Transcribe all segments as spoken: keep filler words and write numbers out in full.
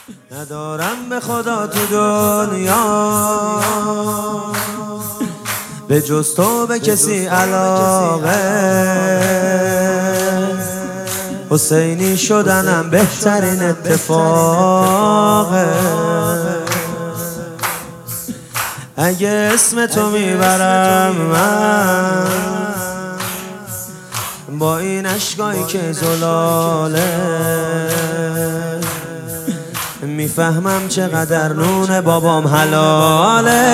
ندارم به خدا تو دنیا به جز تو به کسی علاقه، حسینی شدنم بهترین اتفاقه. اگه اسم تو میبرم من با این اشکایی که زلاله، میفهمم چقدر نون بابام حلاله.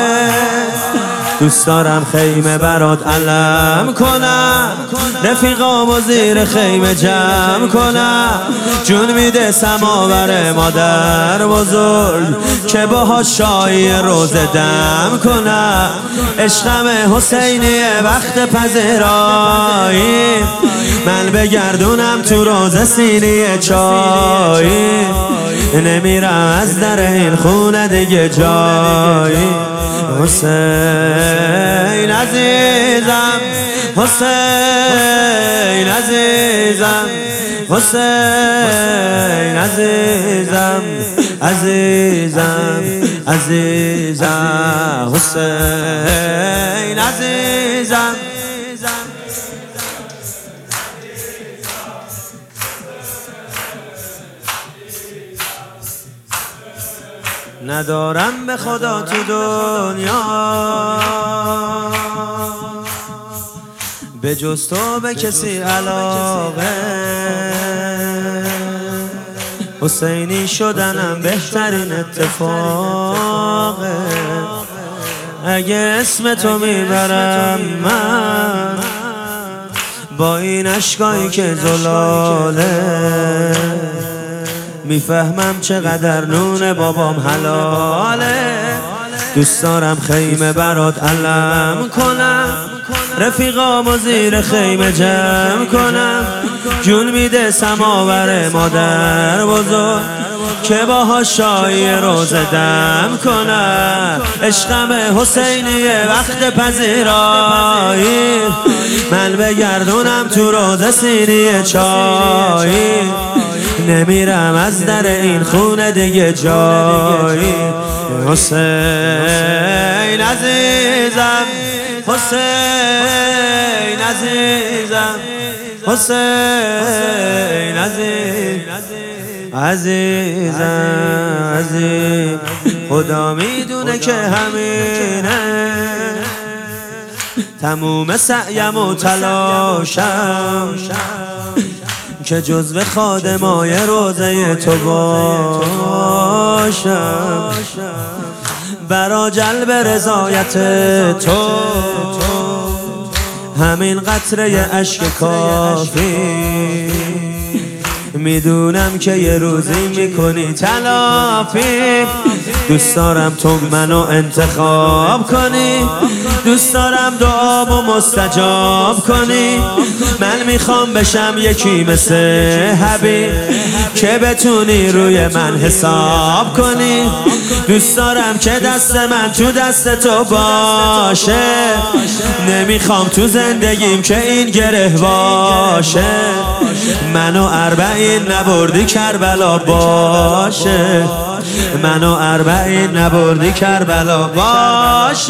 دوست دارم خیمه برات علم کنم، رفیقامو زیر خیمه جمع کنم. جون میده سماور مادر بزرگ که باهاش شایی روزه دم کنم. عشقم حسینیه وقت پذیرایی، من بگردونم تو روزه سینی چایی. نمیرم از در این خونه دیگه جایی. حسین عزیزم، حسین عزیزم، حسین عزیزم، عزیزم عزیزم، حسین عزیزم. ندارم به خدا تو دنیا به جز تو به کسی علاقه، حسینی شدنم بهترین اتفاقه. اگه اسم تو میبرم من با این اشکایی که زلاله، میفهمم چقدر نون بابام حلاله. دوست دارم خیمه برات علم کنم، رفیقامو زیر خیمه جمع کنم. جون میده سماور مادر بزرگ که باهاش شایی روزه دم کنم. عشقم حسینیه وقت پذیرایی، من بگردونم تو روزه سینی چایی. نمیرم از در این خونه دیگه جایی. حسین عزیزم، حسین عزیزم، حسین عزیزم، عزیزم عزیز. خدا میدونه که همینه تموم سعیم و تلاشم که جزو خادمای روزه تو باشم. برا جلب رضایت تو همین قطره اشک کافی. میدونم که یه روزی میکنی تلافی. دوست دارم تو منو انتخاب کنی، دوست دارم دعامو مستجاب کنی. من میخوام بشم یکی مثل حبیب که بتونی روی من حساب کنی. دوست دارم که دست من تو دست تو باشه، نمیخوام تو زندگیم که این گره باشه. منو اربعین نبردی کربلا باشه، منو اربعین نبردی کربلا باشه.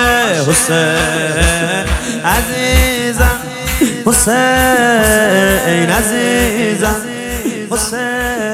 حسین عزیزم، حسین عزیزم، حسین